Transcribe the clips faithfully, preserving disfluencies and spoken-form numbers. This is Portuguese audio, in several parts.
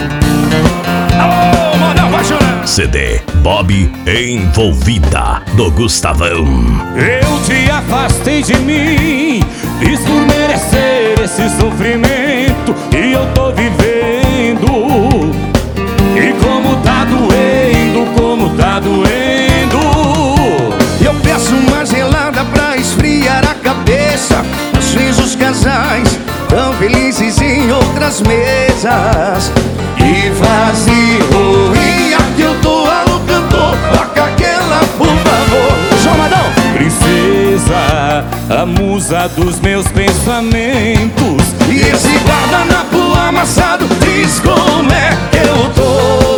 Alô, mano, vai chorar. C D Bob Envolvida, do Gustavão. Eu te afastei de mim, fiz por merecer esse sofrimento, e eu tô vivendo. E como tá doendo, como tá doendo. Eu peço uma gelada pra esfriar a cabeça. Às vezes os casais tão felizes em outras mesas. E vazio, e aqui eu tô alô cantor, toca aquela por favor. João Madão. Princesa, a musa dos meus pensamentos, E esse guardanapo amassado diz como é que eu tô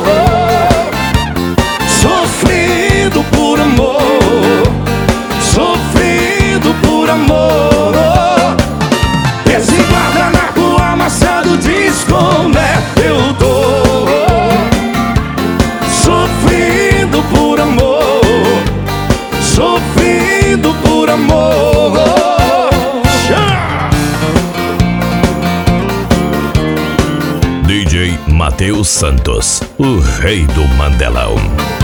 sofrendo por amor, sofrendo por amor. Esse guardanapo amassado diz como é que eu tô sofrendo por amor, sofrendo por amor. D J Matheus Santos, o rei do Mandelão.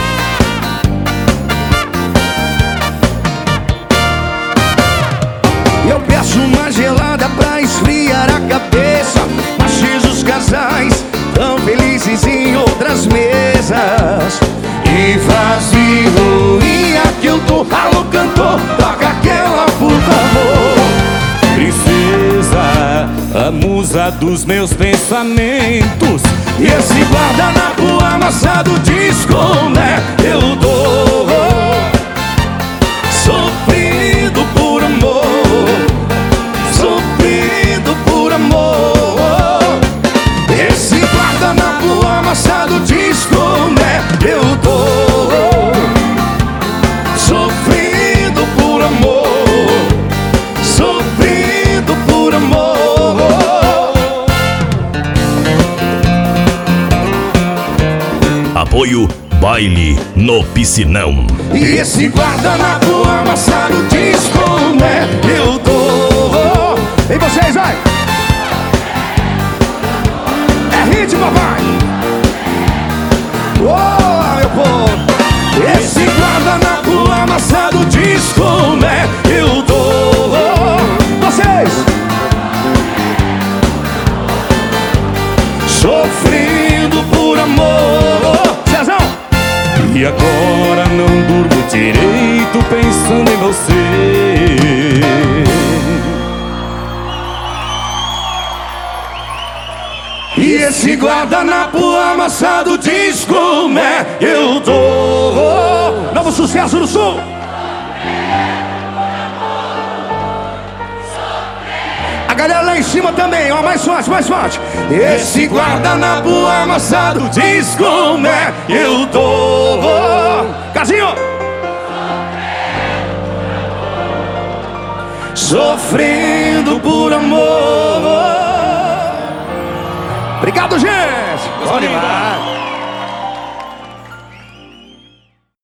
Eu peço uma gelada pra esfriar a cabeça. Mas os casais tão felizes em outras mesas. E vazio, e aqui eu tô, alô cantor, toca aquela por favor. princesa, a musa dos meus pensamentos, E esse guardanapo amassado diz como é que eu tô sofrendo por amor, sofrendo por amor. Esse guardanapo amassado diz como é que eu tô sofrendo por amor, sofrendo por amor. Apoio Baile no Piscinão. E esse guardanapo amassado diz como é que eu tô. E vocês, vai! É ritmo, papai! Oh, meu povo! Esse guardanapo amassado diz como é que eu tô. Vocês! Sofrendo por amor. Cezão! e agora não durmo direito pensando em você. E esse guardanapo amassado diz como é que eu tô. Novo sucesso do Sul. A galera lá em cima também, ó, mais forte, mais forte. Esse guardanapo amassado diz como é que eu tô. Casinho. Sofrendo por amor. Obrigado, gente. Bom demais.